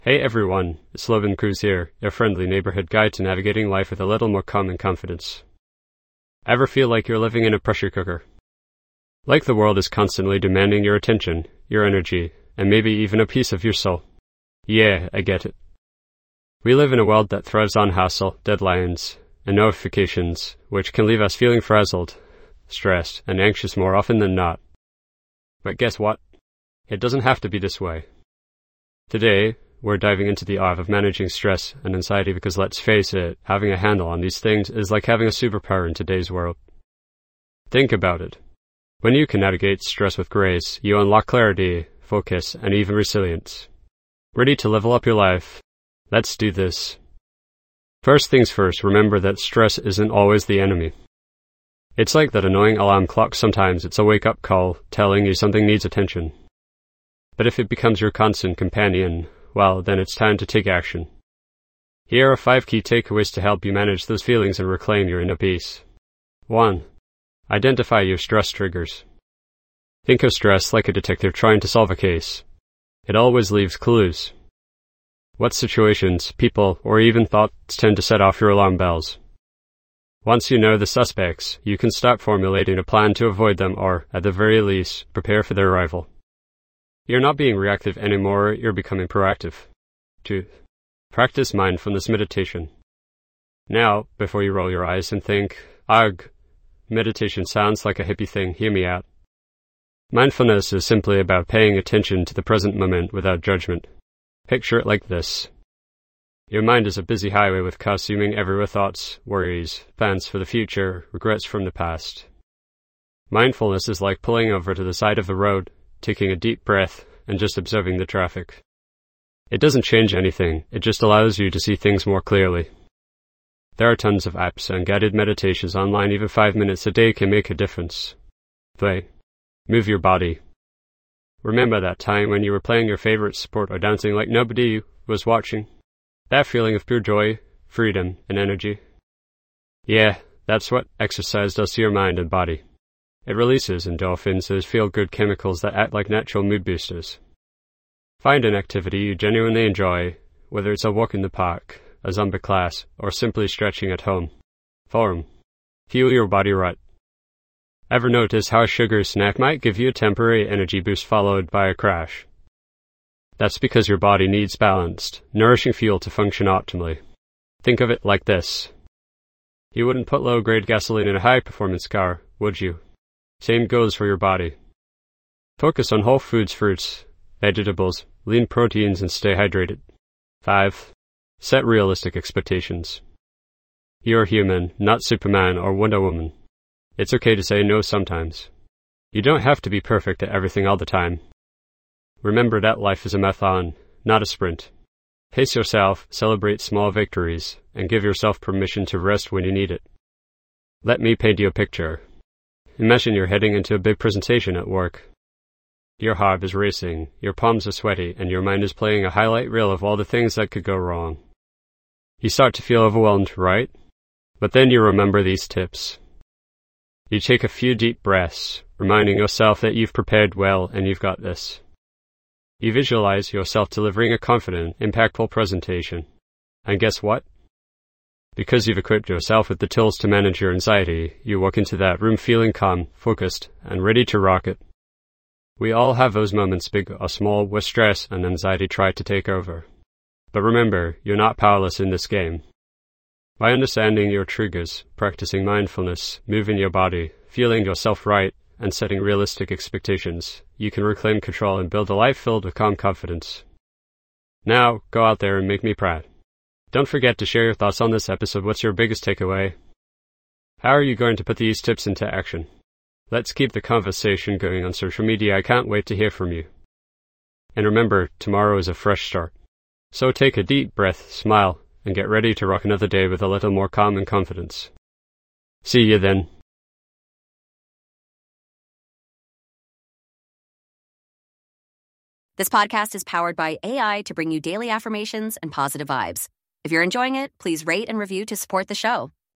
Hey everyone, it's Logan Cruz here, your friendly neighborhood guide to navigating life with a little more calm and confidence. Ever feel like you're living in a pressure cooker? Like the world is constantly demanding your attention, your energy, and maybe even a piece of your soul? Yeah, I get it. We live in a world that thrives on hassle, deadlines, and notifications, which can leave us feeling frazzled, stressed, and anxious more often than not. But guess what? It doesn't have to be this way. Today, we're diving into the art of managing stress and anxiety because let's face it, having a handle on these things is like having a superpower in today's world. Think about it. When you can navigate stress with grace, you unlock clarity, focus, and even resilience. Ready to level up your life? Let's do this. First things first, remember that stress isn't always the enemy. It's like that annoying alarm clock. Sometimes it's a wake-up call telling you something needs attention. But if it becomes your constant companion, well, then it's time to take action. Here are 5 key takeaways to help you manage those feelings and reclaim your inner peace. 1. Identify your stress triggers. Think of stress like a detective trying to solve a case. It always leaves clues. What situations, people, or even thoughts tend to set off your alarm bells? Once you know the suspects, you can start formulating a plan to avoid them or, at the very least, prepare for their arrival. You're not being reactive anymore, you're becoming proactive. 2. Practice mindfulness meditation. Now, before you roll your eyes and think, "Ugh, meditation sounds like a hippie thing," hear me out. Mindfulness is simply about paying attention to the present moment without judgment. Picture it like this. Your mind is a busy highway with consuming everywhere thoughts, worries, plans for the future, regrets from the past. Mindfulness is like pulling over to the side of the road, taking a deep breath, and just observing the traffic. It doesn't change anything, it just allows you to see things more clearly. There are tons of apps and guided meditations online. Even 5 minutes a day can make a difference. 3. Move your body. Remember that time when you were playing your favorite sport or dancing like nobody was watching? That feeling of pure joy, freedom, and energy? Yeah, that's what exercise does to your mind and body. It releases endorphins, those feel-good chemicals that act like natural mood boosters. Find an activity you genuinely enjoy, whether it's a walk in the park, a Zumba class, or simply stretching at home. 4. Fuel your body right. Ever notice how a sugar snack might give you a temporary energy boost followed by a crash? That's because your body needs balanced, nourishing fuel to function optimally. Think of it like this. You wouldn't put low-grade gasoline in a high-performance car, would you? Same goes for your body. Focus on whole foods, fruits, vegetables, lean proteins, and stay hydrated. 5. Set realistic expectations. You're human, not Superman or Wonder Woman. It's okay to say no sometimes. You don't have to be perfect at everything all the time. Remember that life is a marathon, not a sprint. Pace yourself, celebrate small victories, and give yourself permission to rest when you need it. Let me paint you a picture. Imagine you're heading into a big presentation at work. Your heart is racing, your palms are sweaty, and your mind is playing a highlight reel of all the things that could go wrong. You start to feel overwhelmed, right? But then you remember these tips. You take a few deep breaths, reminding yourself that you've prepared well and you've got this. You visualize yourself delivering a confident, impactful presentation. And guess what? Because you've equipped yourself with the tools to manage your anxiety, you walk into that room feeling calm, focused, and ready to rock it. We all have those moments, big or small, where stress and anxiety try to take over. But remember, you're not powerless in this game. By understanding your triggers, practicing mindfulness, moving your body, feeling yourself right, and setting realistic expectations, you can reclaim control and build a life filled with calm confidence. Now, go out there and make me proud. Don't forget to share your thoughts on this episode. What's your biggest takeaway? How are you going to put these tips into action? Let's keep the conversation going on social media. I can't wait to hear from you. And remember, tomorrow is a fresh start. So take a deep breath, smile, and get ready to rock another day with a little more calm and confidence. See you then. This podcast is powered by AI to bring you daily affirmations and positive vibes. If you're enjoying it, please rate and review to support the show.